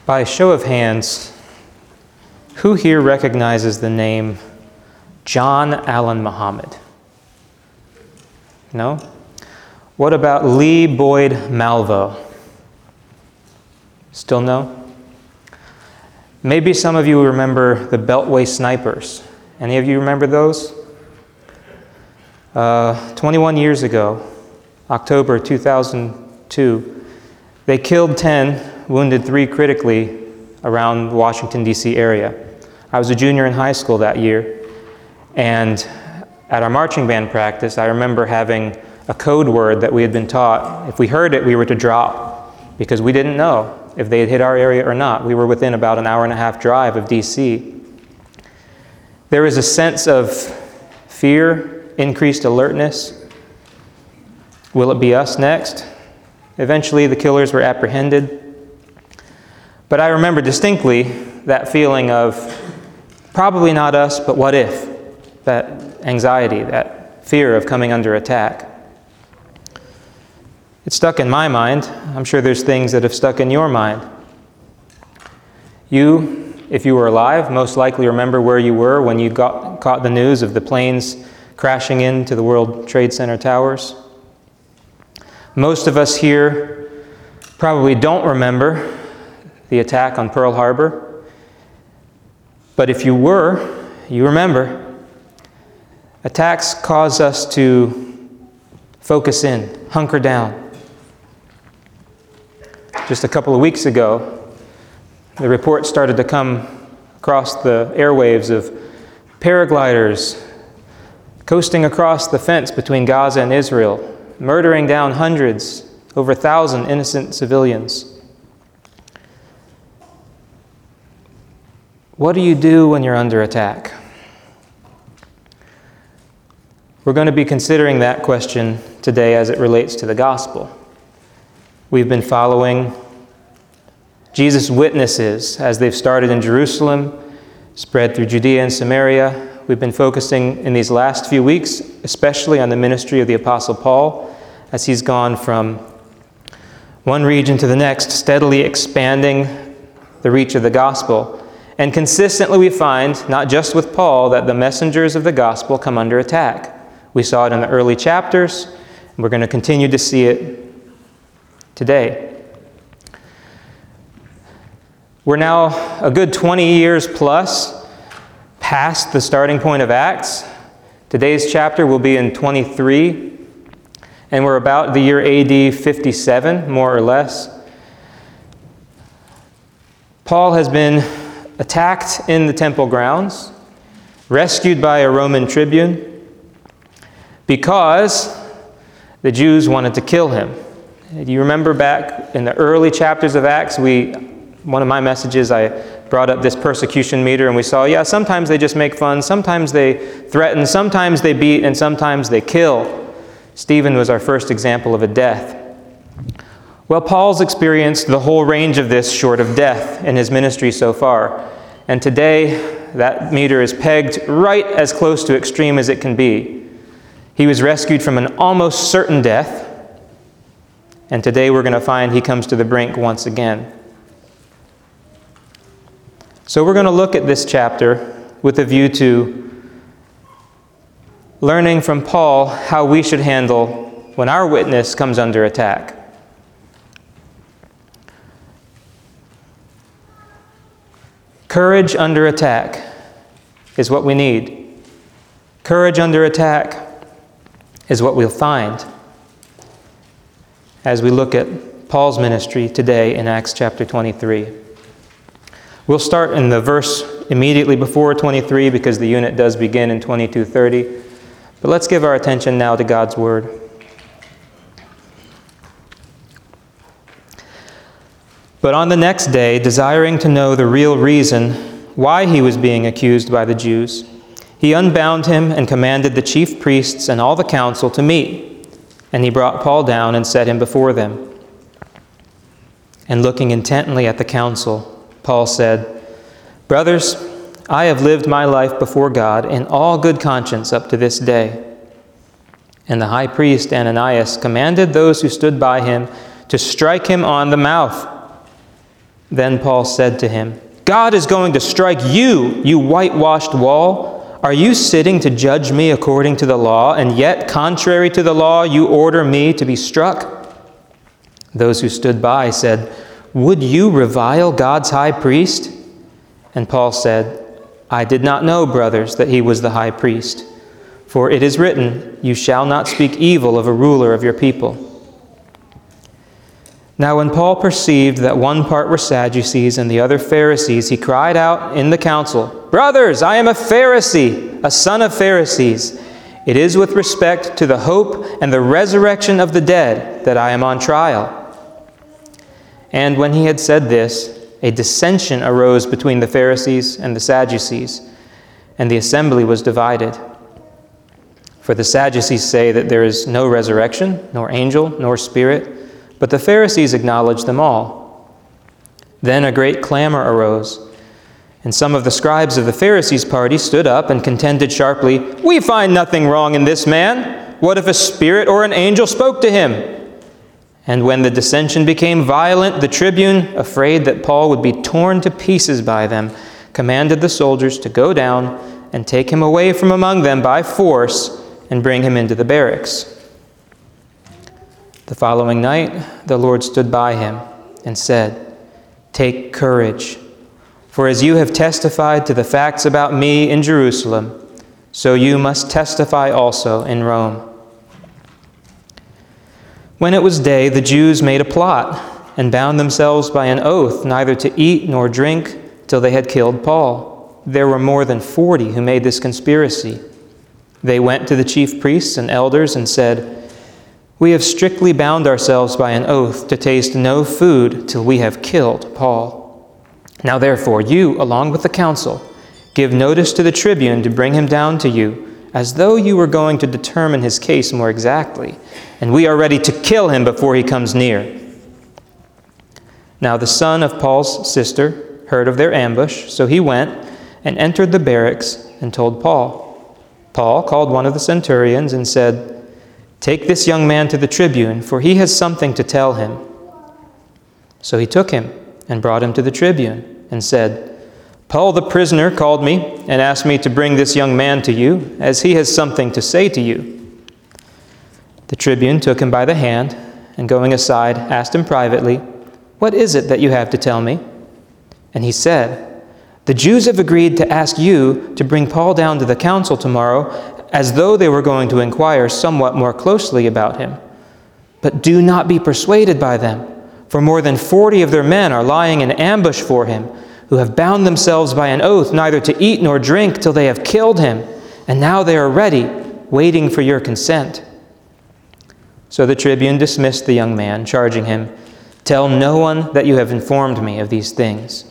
By a show of hands, who here recognizes the name John Allen Muhammad? No? What about Lee Boyd Malvo? Still no? Maybe some of you remember the Beltway Snipers. Any of you remember those? 21 years ago, October 2002, they killed 10, wounded 3 critically around the Washington, D.C. area. I was a junior in high school that year, and at our marching band practice, I remember having a code word that we had been taught. If we heard it, we were to drop, because we didn't know if they had hit our area or not. We were within about an hour-and-a-half drive of D.C. There was a sense of fear, increased alertness. Will it be us next? Eventually, the killers were apprehended. But I remember distinctly that feeling of probably not us, but what if? That anxiety, that fear of coming under attack. It stuck in my mind. I'm sure there's things that have stuck in your mind. You, if you were alive, most likely remember where you were when you caught the news of the planes crashing into the World Trade Center towers. Most of us here probably don't remember the attack on Pearl Harbor. But if you were, you remember. Attacks cause us to focus in, hunker down. Just a couple of weeks ago, the report started to come across the airwaves of paragliders coasting across the fence between Gaza and Israel, murdering down hundreds, over 1,000 innocent civilians. What do you do when you're under attack? We're going to be considering that question today as it relates to the gospel. We've been following Jesus' witnesses as they've started in Jerusalem, spread through Judea and Samaria. We've been focusing in these last few weeks, especially on the ministry of the Apostle Paul, as he's gone from one region to the next, steadily expanding the reach of the gospel. And consistently we find, not just with Paul, that the messengers of the gospel come under attack. We saw it in the early chapters, and we're going to continue to see it today. We're now a good 20 years plus past the starting point of Acts. Today's chapter will be in 23, and we're about the year AD 57, more or less. Paul has been attacked in the temple grounds, rescued by a Roman tribune, because the Jews wanted to kill him. Do you remember back in the early chapters of Acts, one of my messages, I brought up this persecution meter, and we saw, sometimes they just make fun, sometimes they threaten, sometimes they beat, and sometimes they kill. Stephen was our first example of a death. Well, Paul's experienced the whole range of this short of death in his ministry so far. And today, that meter is pegged right as close to extreme as it can be. He was rescued from an almost certain death, and today we're going to find he comes to the brink once again. So we're going to look at this chapter with a view to learning from Paul how we should handle when our witness comes under attack. Courage under attack is what we need. Courage under attack is what we'll find as we look at Paul's ministry today in Acts chapter 23. We'll start in the verse immediately before 23 because the unit does begin in 22:30. But let's give our attention now to God's Word. But on the next day, desiring to know the real reason why he was being accused by the Jews, he unbound him and commanded the chief priests and all the council to meet. And he brought Paul down and set him before them. And looking intently at the council, Paul said, "Brothers, I have lived my life before God in all good conscience up to this day." And the high priest Ananias commanded those who stood by him to strike him on the mouth. Then Paul said to him, God is going to strike you, you whitewashed wall. Are you sitting to judge me according to the law, and yet, contrary to the law, you order me to be struck? Those who stood by said, Would you revile God's high priest? And Paul said, I did not know, brothers, that he was the high priest. For it is written, You shall not speak evil of a ruler of your people. Now when Paul perceived that one part were Sadducees and the other Pharisees, he cried out in the council, Brothers, I am a Pharisee, a son of Pharisees. It is with respect to the hope and the resurrection of the dead that I am on trial. And when he had said this, a dissension arose between the Pharisees and the Sadducees, and the assembly was divided. For the Sadducees say that there is no resurrection, nor angel, nor spirit, but the Pharisees acknowledge them all. Then a great clamor arose, and some of the scribes of the Pharisees' party stood up and contended sharply, We find nothing wrong in this man. What if a spirit or an angel spoke to him? And when the dissension became violent, the tribune, afraid that Paul would be torn to pieces by them, commanded the soldiers to go down and take him away from among them by force and bring him into the barracks. The following night, the Lord stood by him and said, Take courage, for as you have testified to the facts about me in Jerusalem, so you must testify also in Rome. When it was day, the Jews made a plot and bound themselves by an oath neither to eat nor drink till they had killed Paul. There were more than 40 who made this conspiracy. They went to the chief priests and elders and said, We have strictly bound ourselves by an oath to taste no food till we have killed Paul. Now therefore, you, along with the council, give notice to the tribune to bring him down to you, as though you were going to determine his case more exactly, and we are ready to kill him before he comes near. Now the son of Paul's sister heard of their ambush, so he went and entered the barracks and told Paul. Paul called one of the centurions and said, Take this young man to the tribune, for he has something to tell him. So he took him and brought him to the tribune and said, Paul the prisoner called me and asked me to bring this young man to you, as he has something to say to you. The tribune took him by the hand, and going aside, asked him privately, What is it that you have to tell me? And he said, The Jews have agreed to ask you to bring Paul down to the council tomorrow, as though they were going to inquire somewhat more closely about him. But do not be persuaded by them, for more than 40 of their men are lying in ambush for him, who have bound themselves by an oath neither to eat nor drink till they have killed him, and now they are ready, waiting for your consent. So the tribune dismissed the young man, charging him, Tell no one that you have informed me of these things.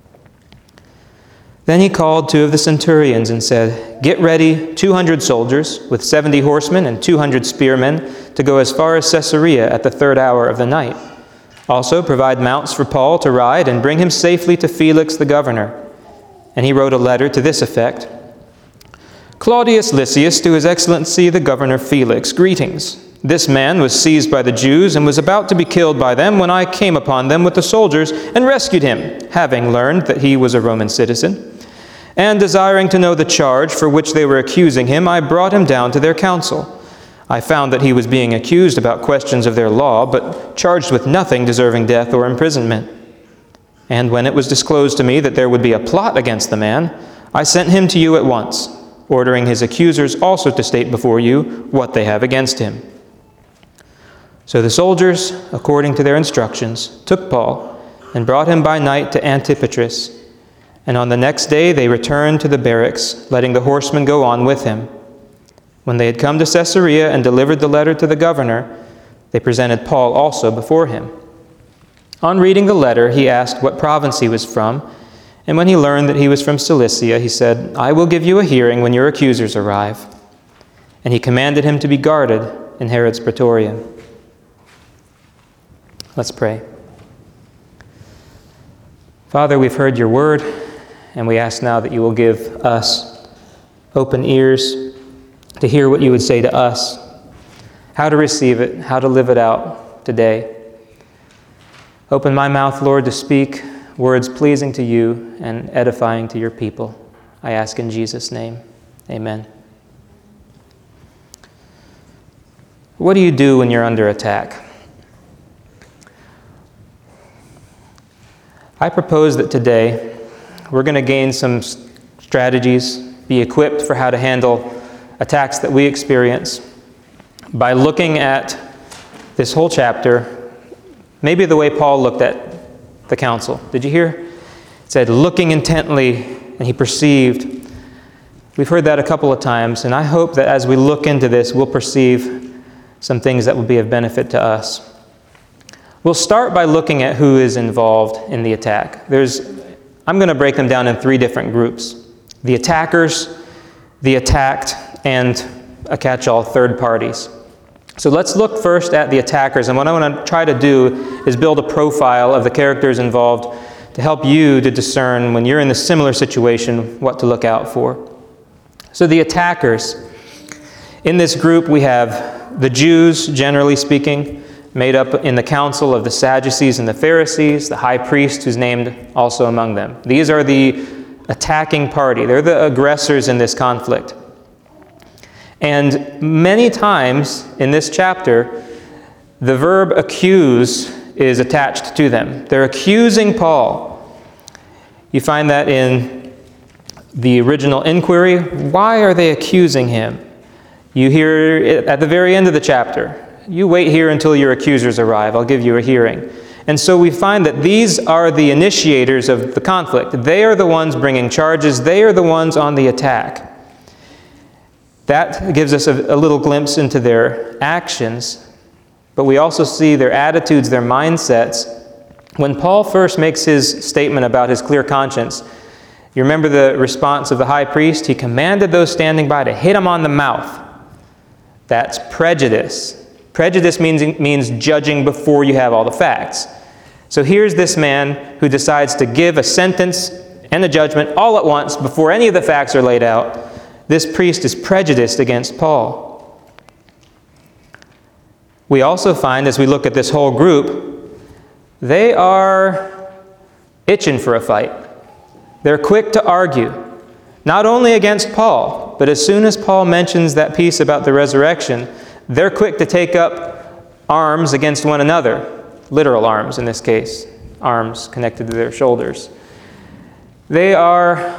Then he called 2 of the centurions and said, Get ready 200 soldiers with 70 horsemen and 200 spearmen to go as far as Caesarea at the 3rd hour of the night. Also provide mounts for Paul to ride and bring him safely to Felix the governor. And he wrote a letter to this effect, Claudius Lysias to His Excellency the Governor Felix, greetings. This man was seized by the Jews and was about to be killed by them when I came upon them with the soldiers and rescued him, having learned that he was a Roman citizen. And desiring to know the charge for which they were accusing him, I brought him down to their council. I found that he was being accused about questions of their law, but charged with nothing deserving death or imprisonment. And when it was disclosed to me that there would be a plot against the man, I sent him to you at once, ordering his accusers also to state before you what they have against him. So the soldiers, according to their instructions, took Paul and brought him by night to Antipatris. And on the next day they returned to the barracks, letting the horsemen go on with him. When they had come to Caesarea and delivered the letter to the governor, they presented Paul also before him. On reading the letter, he asked what province he was from, and when he learned that he was from Cilicia, he said, I will give you a hearing when your accusers arrive. And he commanded him to be guarded in Herod's praetorium. Let's pray. Father, we've heard your word, and we ask now that you will give us open ears to hear what you would say to us, how to receive it, how to live it out today. Open my mouth, Lord, to speak words pleasing to you and edifying to your people. I ask in Jesus' name. Amen. What do you do when you're under attack? I propose that today we're going to gain some strategies, be equipped for how to handle attacks that we experience by looking at this whole chapter, maybe the way Paul looked at the council. Did you hear? It said, looking intently, and he perceived. We've heard that a couple of times, and I hope that as we look into this, we'll perceive some things that will be of benefit to us. We'll start by looking at who is involved in the attack. I'm going to break them down in 3 different groups: the attackers, the attacked, and a catch-all third parties. So let's look first at the attackers, and what I want to try to do is build a profile of the characters involved to help you to discern, when you're in a similar situation, what to look out for. So the attackers. In this group we have the Jews, generally speaking, made up in the council of the Sadducees and the Pharisees, the high priest who's named also among them. These are the attacking party. They're the aggressors in this conflict. And many times in this chapter, the verb accuse is attached to them. They're accusing Paul. You find that in the original inquiry. Why are they accusing him? You hear it at the very end of the chapter. You wait here until your accusers arrive. I'll give you a hearing. And so we find that these are the initiators of the conflict. They are the ones bringing charges. They are the ones on the attack. That gives us a little glimpse into their actions, but we also see their attitudes, their mindsets. When Paul first makes his statement about his clear conscience, you remember the response of the high priest? He commanded those standing by to hit him on the mouth. That's prejudice. Prejudice means judging before you have all the facts. So here's this man who decides to give a sentence and a judgment all at once before any of the facts are laid out. This priest is prejudiced against Paul. We also find, as we look at this whole group, they are itching for a fight. They're quick to argue, not only against Paul, but as soon as Paul mentions that piece about the resurrection, they're quick to take up arms against one another, literal arms in this case, arms connected to their shoulders. They are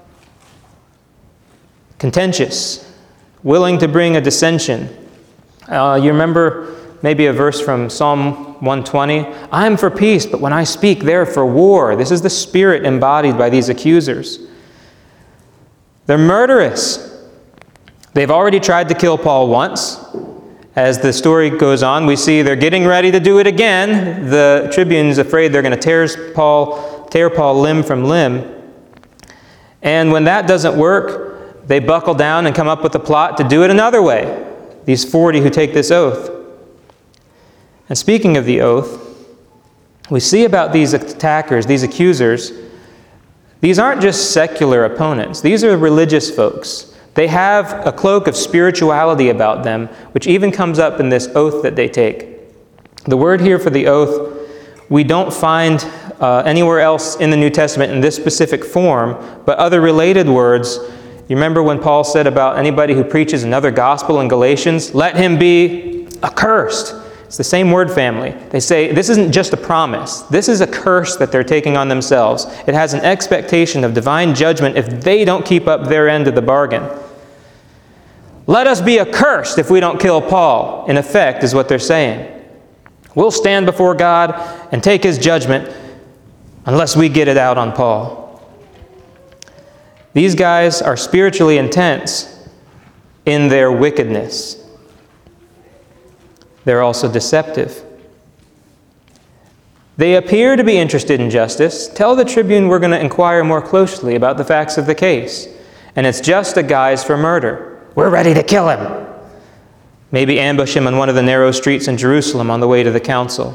contentious, willing to bring a dissension. You remember maybe a verse from Psalm 120? I am for peace, but when I speak, they're for war. This is the spirit embodied by these accusers. They're murderous. They've already tried to kill Paul once. As the story goes on, we see they're getting ready to do it again. The tribune's afraid they're going to tear Paul limb from limb. And when that doesn't work, they buckle down and come up with a plot to do it another way. These 40 who take this oath. And speaking of the oath, we see about these attackers, these accusers, these aren't just secular opponents. These are religious folks. They have a cloak of spirituality about them, which even comes up in this oath that they take. The word here for the oath, we don't find anywhere else in the New Testament in this specific form, but other related words. You remember when Paul said about anybody who preaches another gospel in Galatians, let him be accursed. It's the same word family. They say this isn't just a promise. This is a curse that they're taking on themselves. It has an expectation of divine judgment if they don't keep up their end of the bargain. Let us be accursed if we don't kill Paul, in effect, is what they're saying. We'll stand before God and take his judgment unless we get it out on Paul. These guys are spiritually intense in their wickedness. They're also deceptive. They appear to be interested in justice. Tell the tribune we're going to inquire more closely about the facts of the case. And it's just a guise for murder. We're ready to kill him. Maybe ambush him on one of the narrow streets in Jerusalem on the way to the council.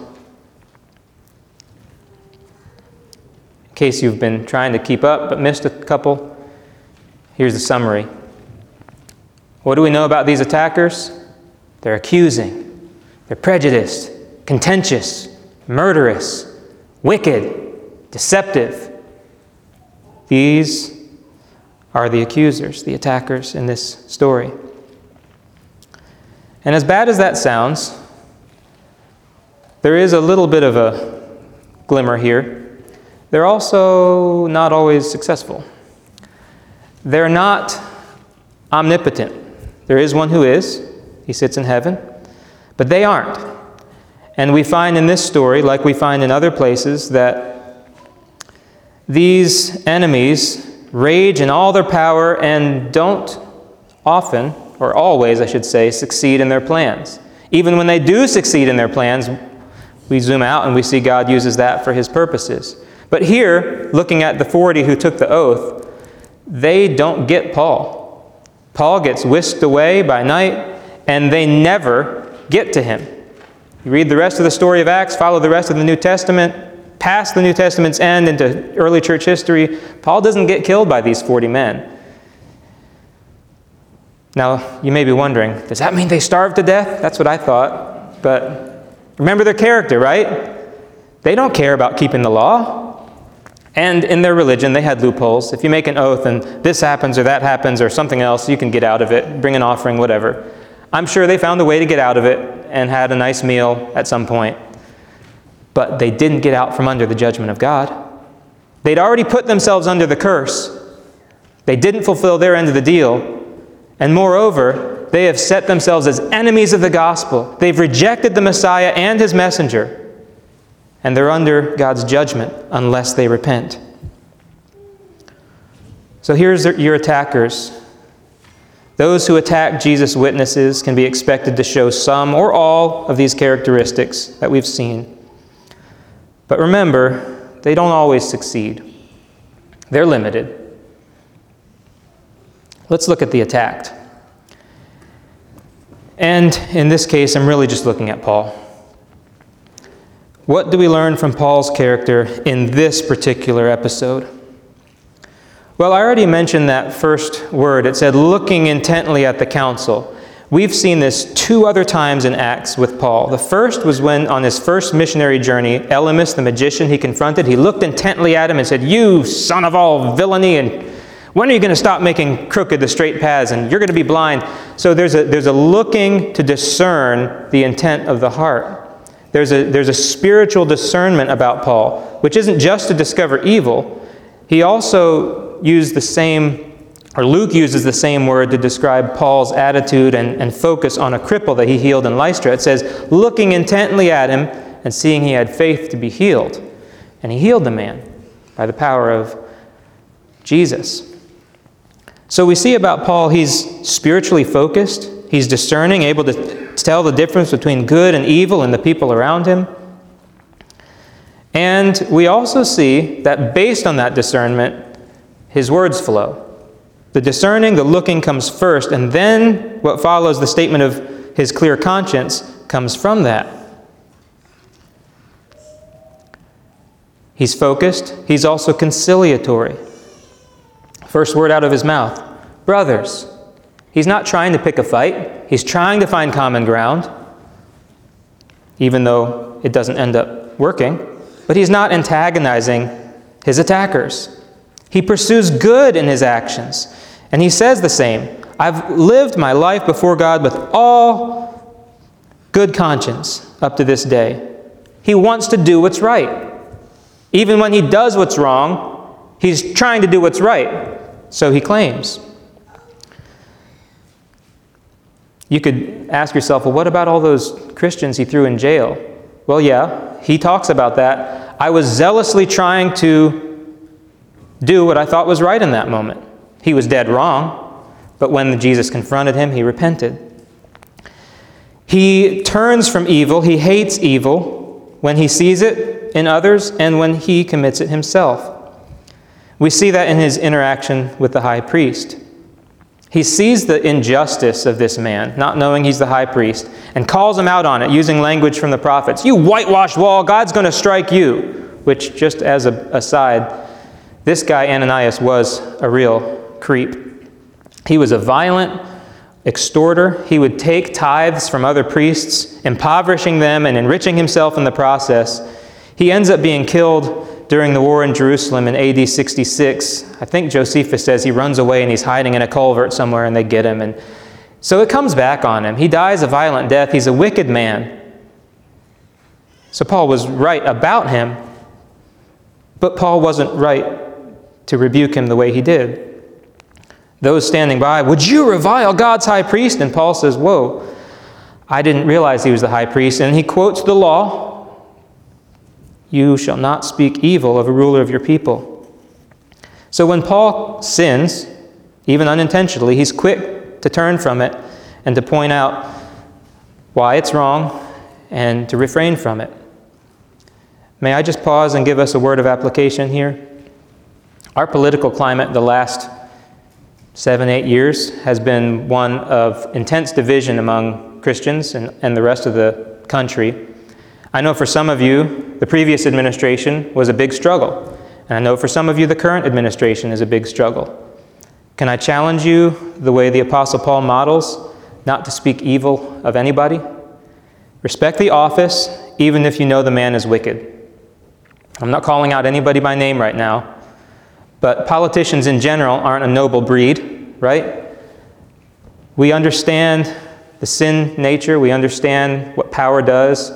In case you've been trying to keep up but missed a couple, here's the summary. What do we know about these attackers? They're accusing. They're prejudiced, contentious, murderous, wicked, deceptive. These are the accusers, the attackers in this story. And as bad as that sounds, there is a little bit of a glimmer here. They're also not always successful. They're not omnipotent. There is one who is. He sits in heaven. But they aren't. And we find in this story, like we find in other places, that these enemies rage in all their power and don't often, or always I should say, succeed in their plans. Even when they do succeed in their plans, we zoom out and we see God uses that for his purposes. But here, looking at the 40 who took the oath, they don't get Paul. Paul gets whisked away by night, and they never get to him. You read the rest of the story of Acts, follow the rest of the New Testament, past the New Testament's end into early church history, Paul doesn't get killed by these 40 men. Now, you may be wondering, does that mean they starved to death? That's what I thought. But remember their character, right? They don't care about keeping the law. And in their religion, they had loopholes. If you make an oath and this happens or that happens or something else, you can get out of it, bring an offering, whatever. I'm sure they found a way to get out of it and had a nice meal at some point. But they didn't get out from under the judgment of God. They'd already put themselves under the curse. They didn't fulfill their end of the deal. And moreover, they have set themselves as enemies of the gospel. They've rejected the Messiah and his messenger. And they're under God's judgment unless they repent. So here's your attackers. Those who attack Jesus' witnesses can be expected to show some or all of these characteristics that we've seen. But remember, they don't always succeed. They're limited. Let's look at the attacked. And in this case, I'm really just looking at Paul. What do we learn from Paul's character in this particular episode? Well, I already mentioned that first word. It said, looking intently at the council. We've seen this 2 other times in Acts with Paul. The first was when, on his first missionary journey, Elymas, the magician he confronted, he looked intently at him and said, "You son of all villainy, and when are you going to stop making crooked the straight paths, and you're going to be blind?" So there's a looking to discern the intent of the heart. There's a spiritual discernment about Paul, which isn't just to discover evil. He also used the same, or Luke uses the same word to describe Paul's attitude and focus on a cripple that he healed in Lystra. It says, looking intently at him and seeing he had faith to be healed. And he healed the man by the power of Jesus. So we see about Paul, he's spiritually focused. He's discerning, able to tell the difference between good and evil and the people around him. And we also see that based on that discernment, his words flow. The discerning, the looking comes first, and then what follows, the statement of his clear conscience, comes from that. He's focused. He's also conciliatory. First word out of his mouth, brothers. He's not trying to pick a fight. He's trying to find common ground, even though it doesn't end up working. But he's not antagonizing his attackers. He pursues good in his actions. And he says the same. I've lived my life before God with all good conscience up to this day. He wants to do what's right. Even when he does what's wrong, he's trying to do what's right. So he claims. You could ask yourself, well, what about all those Christians he threw in jail? Well, yeah, he talks about that. I was zealously trying to do what I thought was right in that moment. He was dead wrong, but when Jesus confronted him, he repented. He turns from evil. He hates evil when he sees it in others and when he commits it himself. We see that in his interaction with the high priest. He sees the injustice of this man, not knowing he's the high priest, and calls him out on it using language from the prophets. You whitewashed wall, God's going to strike you. Which, just as an aside, this guy Ananias was a real creep. He was a violent extorter. He would take tithes from other priests, impoverishing them and enriching himself in the process. He ends up being killed during the war in Jerusalem in AD 66. I think Josephus says he runs away and he's hiding in a culvert somewhere and they get him. And so it comes back on him. He dies a violent death. He's a wicked man. So Paul was right about him, but Paul wasn't right to rebuke him the way he did. Those standing by, would you revile God's high priest? And Paul says, whoa, I didn't realize he was the high priest. And he quotes the law, you shall not speak evil of a ruler of your people. So when Paul sins, even unintentionally, he's quick to turn from it and to point out why it's wrong and to refrain from it. May I just pause and give us a word of application here? Our political climate the last 7-8 years has been one of intense division among Christians and the rest of the country. I know for some of you, the previous administration was a big struggle. And I know for some of you, the current administration is a big struggle. Can I challenge you, the way the Apostle Paul models, not to speak evil of anybody? Respect the office, even if you know the man is wicked. I'm not calling out anybody by name right now, but politicians in general aren't a noble breed, right? We understand the sin nature. We understand what power does.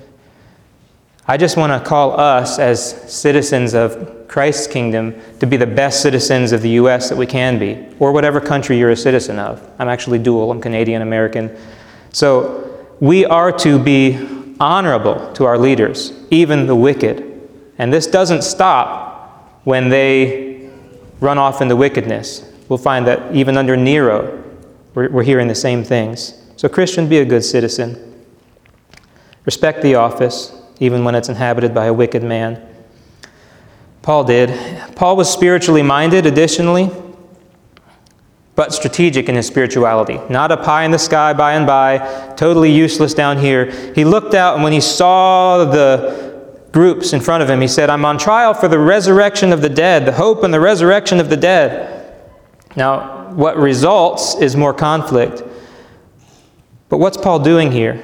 I just want to call us as citizens of Christ's kingdom to be the best citizens of the U.S. that we can be, or whatever country you're a citizen of. I'm actually dual. I'm Canadian American. So we are to be honorable to our leaders, even the wicked. And this doesn't stop when they run off into wickedness. We'll find that even under Nero, we're hearing the same things. So Christian, be a good citizen. Respect the office, even when it's inhabited by a wicked man. Paul did. Paul was spiritually minded, additionally, but strategic in his spirituality. Not a pie in the sky by and by, totally useless down here. He looked out, and when he saw the groups in front of him, he said, I'm on trial for the resurrection of the dead, the hope and the resurrection of the dead. Now, what results is more conflict. But what's Paul doing here?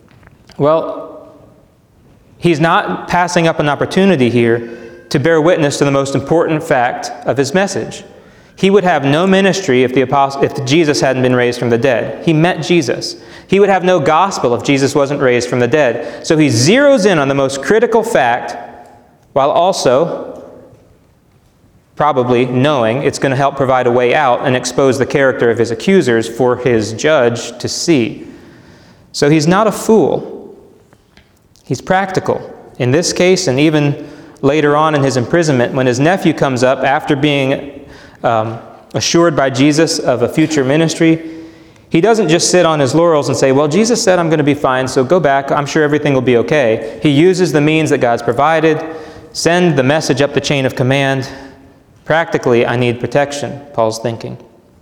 Well, he's not passing up an opportunity here to bear witness to the most important fact of his message. He would have no ministry if Jesus hadn't been raised from the dead. He met Jesus. He would have no gospel if Jesus wasn't raised from the dead. So he zeroes in on the most critical fact, while also probably knowing it's going to help provide a way out and expose the character of his accusers for his judge to see. So he's not a fool. He's practical. In this case, and even later on in his imprisonment, when his nephew comes up after being assured by Jesus of a future ministry, he doesn't just sit on his laurels and say, well, Jesus said I'm going to be fine, so go back. I'm sure everything will be okay. He uses the means that God's provided, send the message up the chain of command. Practically, I need protection, Paul's thinking.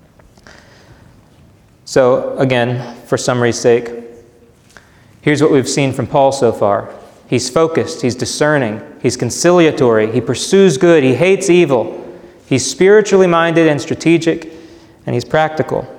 So, again, for summary's sake, here's what we've seen from Paul so far. He's focused, he's discerning, he's conciliatory, he pursues good, he hates evil. He's spiritually minded and strategic, and he's practical.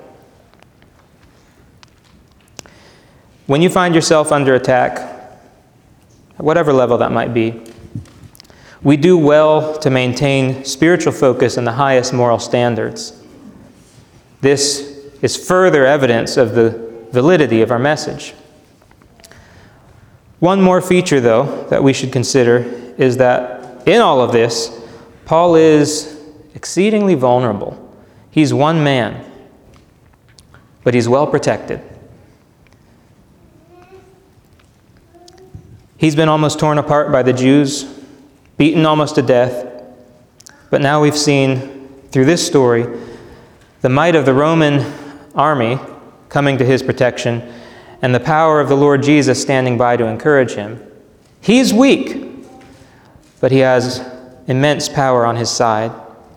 When you find yourself under attack, at whatever level that might be, we do well to maintain spiritual focus and the highest moral standards. This is further evidence of the validity of our message. One more feature, though, that we should consider is that in all of this, Paul is exceedingly vulnerable. He's one man, but he's well protected. He's been almost torn apart by the Jews, beaten almost to death, but now we've seen through this story the might of the Roman army coming to his protection and the power of the Lord Jesus standing by to encourage him. He's weak, but he has immense power on his side.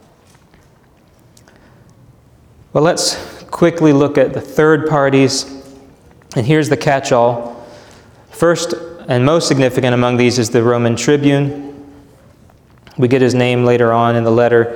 Well, let's quickly look at the third parties, and here's the catch-all. First and most significant among these is the Roman tribune. We get his name later on in the letter.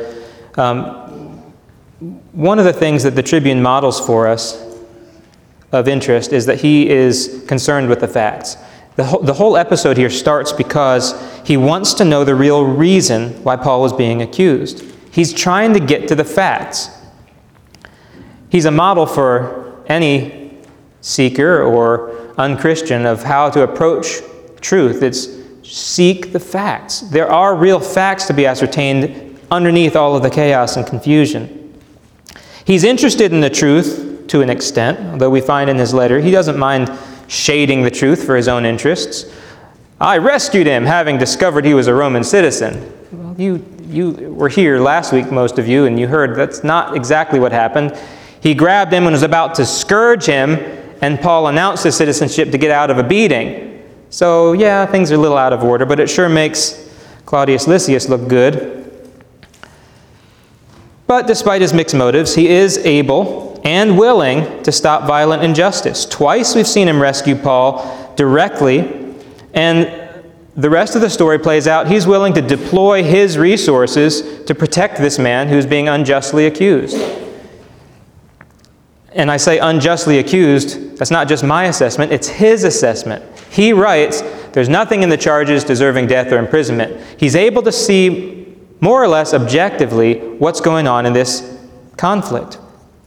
One of the things that the tribune models for us of interest is that he is concerned with the facts. The whole episode here starts because he wants to know the real reason why Paul was being accused. He's trying to get to the facts. He's a model for any seeker or unchristian of how to approach truth. It's seek the facts. There are real facts to be ascertained underneath all of the chaos and confusion. He's interested in the truth to an extent, although we find in his letter he doesn't mind shading the truth for his own interests. I rescued him, having discovered he was a Roman citizen. Well, you were here last week, most of you, and you heard that's not exactly what happened. He grabbed him and was about to scourge him, and Paul announced his citizenship to get out of a beating. So, yeah, things are a little out of order, but it sure makes Claudius Lysias look good. But despite his mixed motives, he is able and willing to stop violent injustice. Twice we've seen him rescue Paul directly, and the rest of the story plays out. He's willing to deploy his resources to protect this man who's being unjustly accused. And I say unjustly accused, that's not just my assessment, it's his assessment. He writes, there's nothing in the charges deserving death or imprisonment. He's able to see more or less objectively what's going on in this conflict.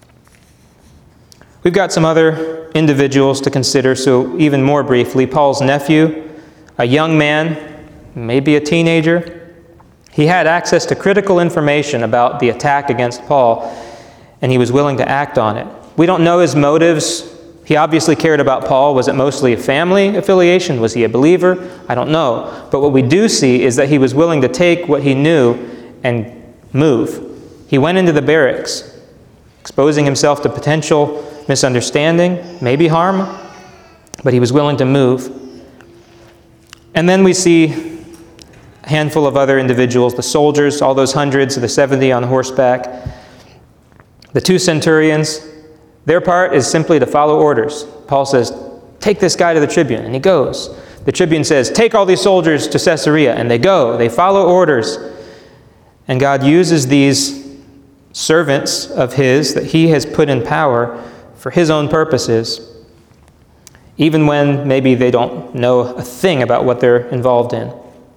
We've got some other individuals to consider, so even more briefly, Paul's nephew, a young man, maybe a teenager. He had access to critical information about the attack against Paul, and he was willing to act on it. We don't know his motives. He obviously cared about Paul. Was it mostly a family affiliation? Was he a believer? I don't know. But what we do see is that he was willing to take what he knew and move. He went into the barracks, exposing himself to potential misunderstanding, maybe harm, but he was willing to move. And then we see a handful of other individuals, the soldiers, all those hundreds, the 70 on horseback, the 2 centurions. Their part is simply to follow orders. Paul says, take this guy to the tribune, and he goes. The tribune says, take all these soldiers to Caesarea, and they go. They follow orders. And God uses these servants of his that he has put in power for his own purposes, even when maybe they don't know a thing about what they're involved in.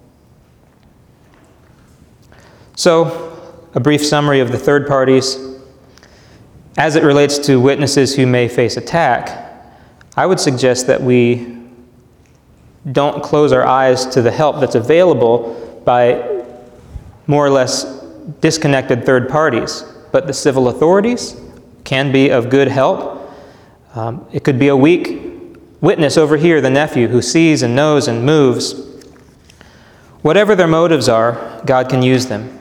So, a brief summary of the third parties. As it relates to witnesses who may face attack, I would suggest that we don't close our eyes to the help that's available by more or less disconnected third parties. But the civil authorities can be of good help. It could be a weak witness over here, the nephew, who sees and knows and moves. Whatever their motives are, God can use them.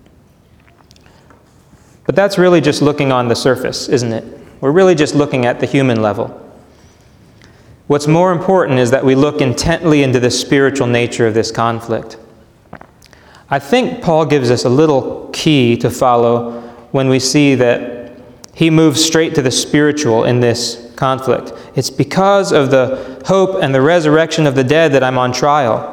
But that's really just looking on the surface, isn't it? We're really just looking at the human level. What's more important is that we look intently into the spiritual nature of this conflict. I think Paul gives us a little key to follow when we see that he moves straight to the spiritual in this conflict. It's because of the hope and the resurrection of the dead that I'm on trial.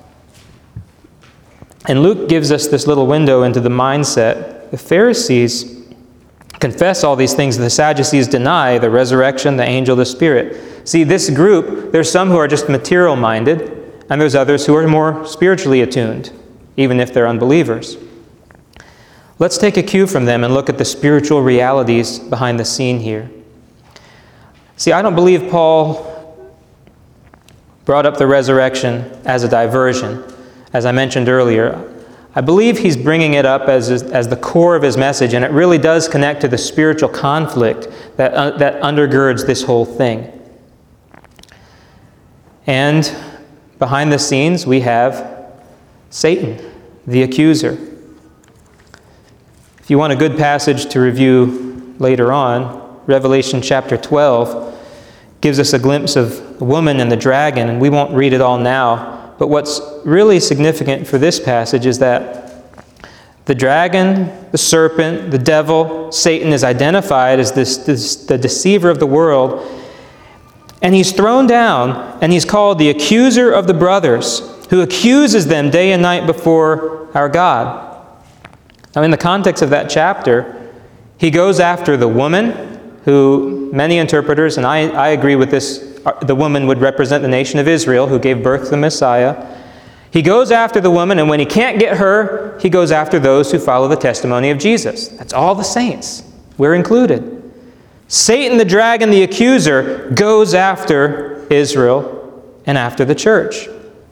And Luke gives us this little window into the mindset. The Pharisees confess all these things. The Sadducees deny the resurrection, the angel, the spirit. See, this group, there's some who are just material-minded, and there's others who are more spiritually attuned, even if they're unbelievers. Let's take a cue from them and look at the spiritual realities behind the scene here. See, I don't believe Paul brought up the resurrection as a diversion. As I mentioned earlier, I believe he's bringing it up as the core of his message, and it really does connect to the spiritual conflict that undergirds this whole thing. And behind the scenes, we have Satan, the accuser. If you want a good passage to review later on, Revelation chapter 12 gives us a glimpse of the woman and the dragon, and we won't read it all now. But what's really significant for this passage is that the dragon, the serpent, the devil, Satan is identified as the deceiver of the world. And he's thrown down, and he's called the accuser of the brothers, who accuses them day and night before our God. Now, in the context of that chapter, he goes after the woman, who many interpreters, and I agree with this the woman would represent the nation of Israel who gave birth to the Messiah. He goes after the woman, and when he can't get her, he goes after those who follow the testimony of Jesus. That's all the saints. We're included. Satan, the dragon, the accuser, goes after Israel and after the church.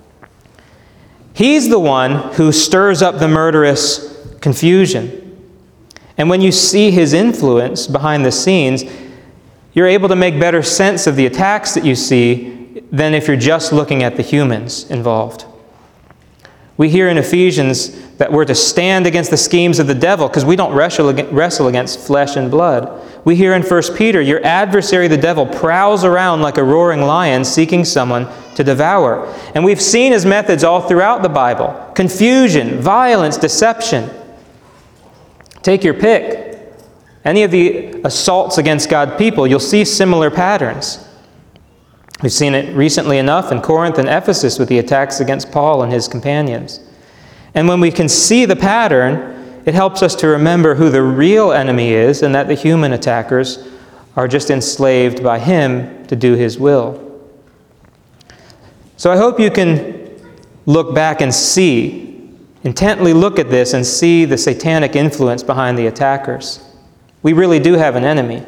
He's the one who stirs up the murderous confusion. And when you see his influence behind the scenes, you're able to make better sense of the attacks that you see than if you're just looking at the humans involved. We hear in Ephesians that we're to stand against the schemes of the devil because we don't wrestle against flesh and blood. We hear in 1 Peter, your adversary, the devil, prowls around like a roaring lion seeking someone to devour. And we've seen his methods all throughout the Bible. Confusion, violence, deception. Take your pick. Any of the assaults against God's people, you'll see similar patterns. We've seen it recently enough in Corinth and Ephesus with the attacks against Paul and his companions. And when we can see the pattern, it helps us to remember who the real enemy is and that the human attackers are just enslaved by him to do his will. So I hope you can look back and intently look at this and see the satanic influence behind the attackers. We really do have an enemy.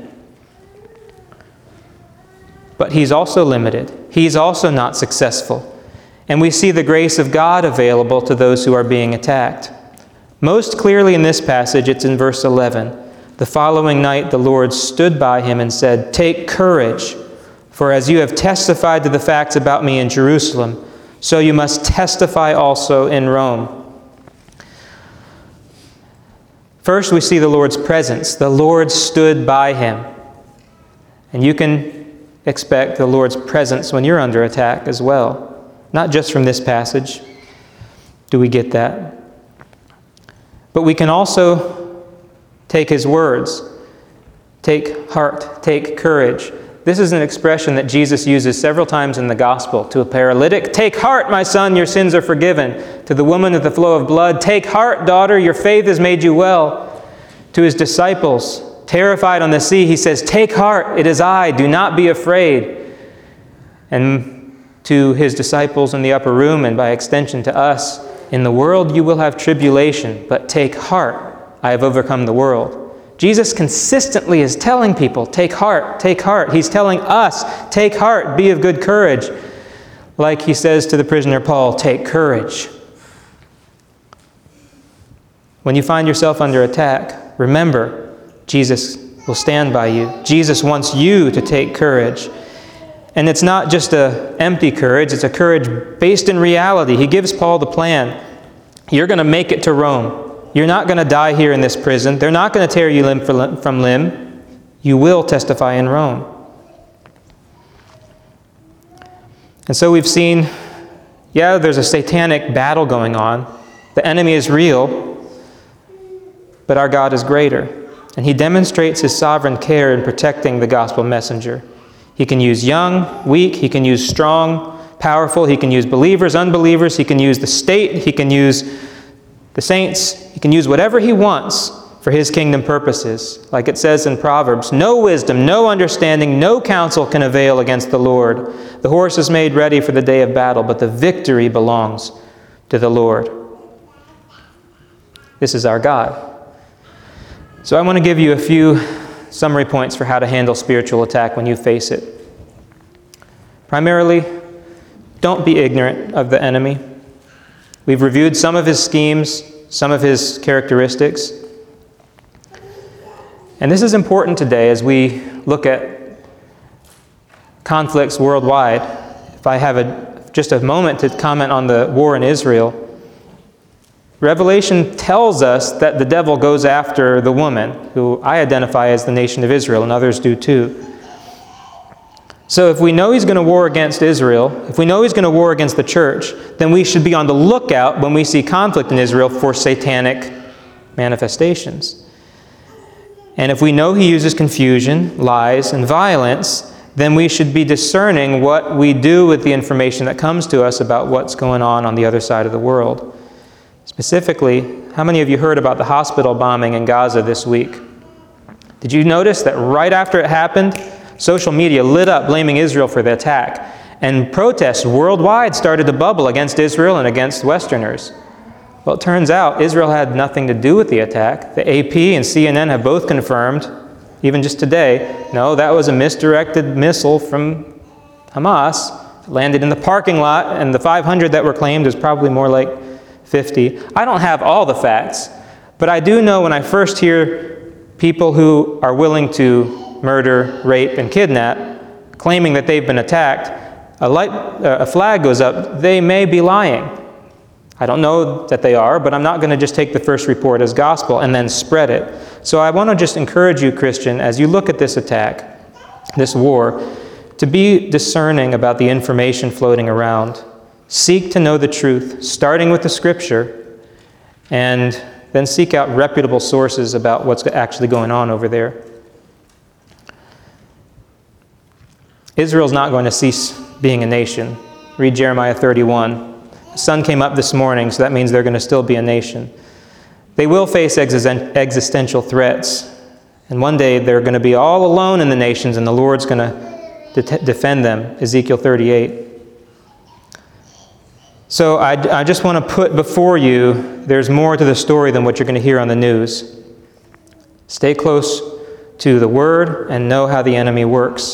But he's also limited. He's also not successful. And we see the grace of God available to those who are being attacked. Most clearly in this passage, it's in verse 11. The following night the Lord stood by him and said, "Take courage, for as you have testified to the facts about me in Jerusalem, so you must testify also in Rome." First, we see the Lord's presence. The Lord stood by him. And you can expect the Lord's presence when you're under attack as well. Not just from this passage do we get that. But we can also take his words. Take heart, take courage. This is an expression that Jesus uses several times in the gospel. To a paralytic, "Take heart, my son, your sins are forgiven." To the woman at the flow of blood, "Take heart, daughter, your faith has made you well." To his disciples, terrified on the sea, he says, "Take heart, it is I, do not be afraid." And to his disciples in the upper room, and by extension to us, "In the world you will have tribulation, but take heart, I have overcome the world." Jesus consistently is telling people, take heart, take heart. He's telling us, take heart, be of good courage. Like he says to the prisoner Paul, take courage. When you find yourself under attack, remember, Jesus will stand by you. Jesus wants you to take courage. And it's not just an empty courage, it's a courage based in reality. He gives Paul the plan. You're going to make it to Rome. You're not going to die here in this prison. They're not going to tear you limb from limb. You will testify in Rome. And so we've seen, there's a satanic battle going on. The enemy is real, but our God is greater. And he demonstrates his sovereign care in protecting the gospel messenger. He can use young, weak, he can use strong, powerful, he can use believers, unbelievers, he can use the state, he can use the saints, he can use whatever he wants for his kingdom purposes. Like it says in Proverbs, no wisdom, no understanding, no counsel can avail against the Lord. The horse is made ready for the day of battle, but the victory belongs to the Lord. This is our God. So I want to give you a few summary points for how to handle spiritual attack when you face it. Primarily, don't be ignorant of the enemy. We've reviewed some of his schemes, some of his characteristics. And this is important today as we look at conflicts worldwide. If I have just a moment to comment on the war in Israel, Revelation tells us that the devil goes after the woman, who I identify as the nation of Israel, and others do too. So if we know he's going to war against Israel, if we know he's going to war against the church, then we should be on the lookout when we see conflict in Israel for satanic manifestations. And if we know he uses confusion, lies, and violence, then we should be discerning what we do with the information that comes to us about what's going on the other side of the world. Specifically, how many of you heard about the hospital bombing in Gaza this week? Did you notice that right after it happened, Social media lit up blaming Israel for the attack, and protests worldwide started to bubble against Israel and against Westerners. Well, it turns out Israel had nothing to do with the attack. The AP and CNN have both confirmed, even just today, no, that was a misdirected missile from Hamas. It landed in the parking lot, and the 500 that were claimed is probably more like 50. I don't have all the facts, but I do know when I first hear people who are willing to murder, rape, and kidnap, claiming that they've been attacked, a flag goes up, they may be lying. I don't know that they are, but I'm not going to just take the first report as gospel and then spread it. So I want to just encourage you, Christian, as you look at this attack, this war, to be discerning about the information floating around. Seek to know the truth, starting with the Scripture, and then seek out reputable sources about what's actually going on over there. Israel's not going to cease being a nation. Read Jeremiah 31. The sun came up this morning, so that means they're going to still be a nation. They will face existential threats, and one day they're going to be all alone in the nations, and the Lord's going to defend them, Ezekiel 38. So I just want to put before you, there's more to the story than what you're going to hear on the news. Stay close to the Word and know how the enemy works.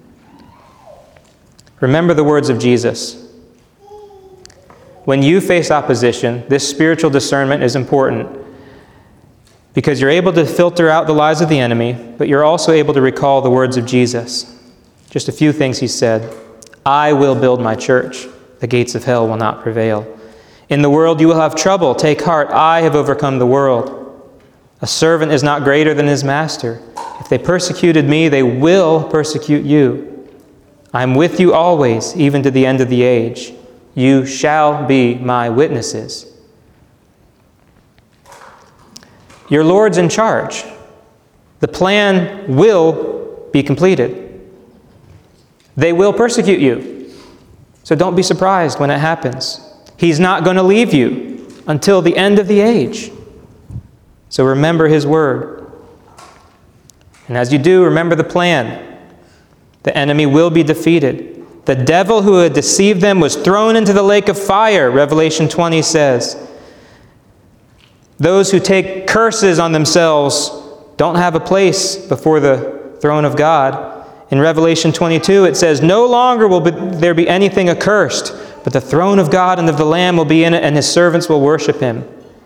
Remember the words of Jesus. When you face opposition, this spiritual discernment is important because you're able to filter out the lies of the enemy, but you're also able to recall the words of Jesus. Just a few things he said. I will build my church. The gates of hell will not prevail. In the world you will have trouble. Take heart. I have overcome the world. A servant is not greater than his master. If they persecuted me, they will persecute you. I am with you always, even to the end of the age. You shall be my witnesses. Your Lord's in charge. The plan will be completed. They will persecute you. So don't be surprised when it happens. He's not going to leave you until the end of the age. So remember his word. And as you do, remember the plan. The enemy will be defeated. The devil who had deceived them was thrown into the lake of fire, Revelation 20 says. Those who take curses on themselves don't have a place before the throne of God. In Revelation 22 it says, no longer will there be anything accursed, but the throne of God and of the Lamb will be in it, and his servants will worship him.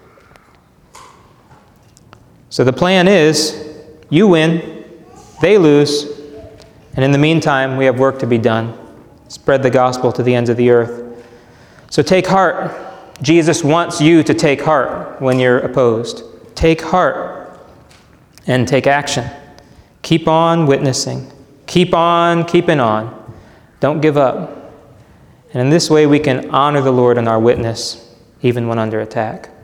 So the plan is, you win, they lose, and in the meantime, we have work to be done. Spread the gospel to the ends of the earth. So take heart. Jesus wants you to take heart when you're opposed. Take heart and take action. Keep on witnessing. Keep on keeping on. Don't give up. And in this way, we can honor the Lord in our witness, even when under attack.